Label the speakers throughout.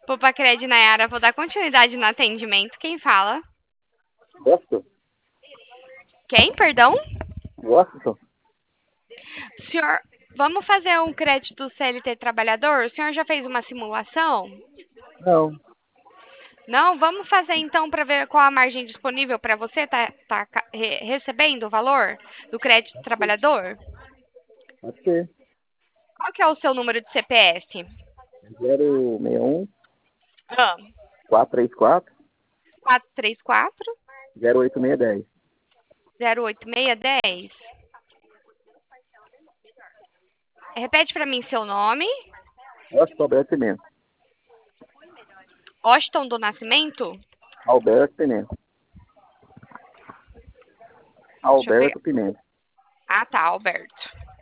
Speaker 1: Popacred Nayara, vou dar continuidade no atendimento. Quem fala?
Speaker 2: Gosto?
Speaker 1: Quem, perdão?
Speaker 2: Gosto?
Speaker 1: Senhor, vamos fazer um crédito CLT trabalhador? O senhor já fez uma simulação?
Speaker 2: Não.
Speaker 1: Não? Vamos fazer então para ver qual a margem disponível para você recebendo o valor do crédito trabalhador?
Speaker 2: Pode ser.
Speaker 1: Qual que é o seu número de CPF?
Speaker 2: 061
Speaker 1: Ah,
Speaker 2: 434
Speaker 1: 434
Speaker 2: 08610.
Speaker 1: 08610. Repete para mim seu nome.
Speaker 2: Gosto, Alberto Pimenta.
Speaker 1: Austin do Nascimento?
Speaker 2: Alberto Pimenta.
Speaker 1: Deixa eu ver.
Speaker 2: Alberto Pimenta.
Speaker 1: Ah, tá, Alberto.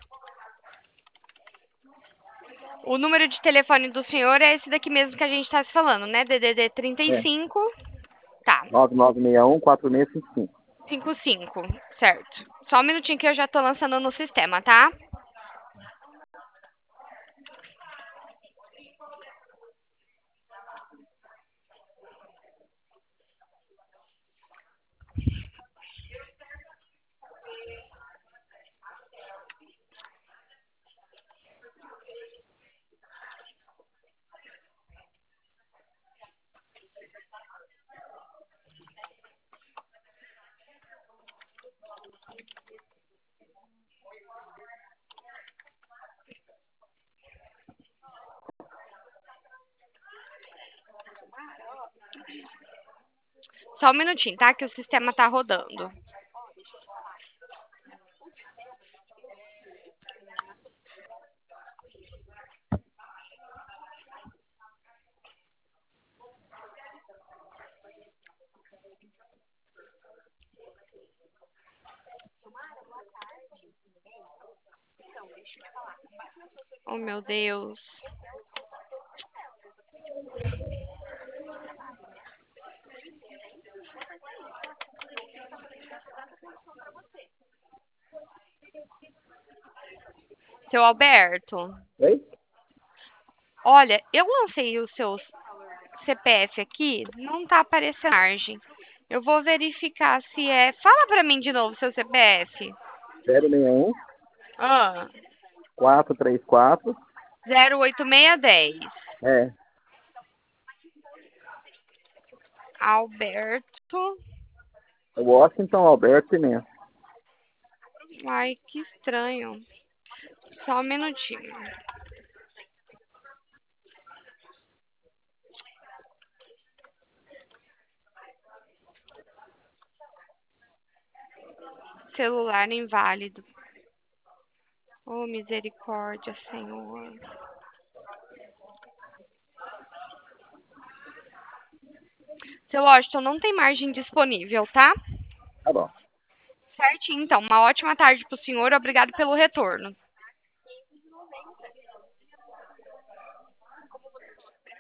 Speaker 1: O número de telefone do senhor é esse daqui mesmo que a gente está se falando, né? DDD 35. Tá,
Speaker 2: 9961 4655.
Speaker 1: 55, certo. Só um minutinho que eu já tô lançando no sistema, tá? Só um minutinho, tá? Que o sistema tá rodando. Oh, meu Deus. Seu Alberto,
Speaker 2: Oi?
Speaker 1: olha, eu lancei o seu CPF aqui, não tá aparecendo margem. Eu vou verificar se é. Fala pra mim de novo seu CPF.
Speaker 2: 061
Speaker 1: Ah,
Speaker 2: 434.
Speaker 1: 08610.
Speaker 2: É.
Speaker 1: Alberto.
Speaker 2: Washington Alberto Pimenta.
Speaker 1: Ai, que estranho. Só um minutinho. Celular inválido. Oh, misericórdia, Senhor. Seu Washington, não tem margem disponível, tá?
Speaker 2: Tá bom.
Speaker 1: Certinho, então. Uma ótima tarde pro senhor. Obrigado pelo retorno.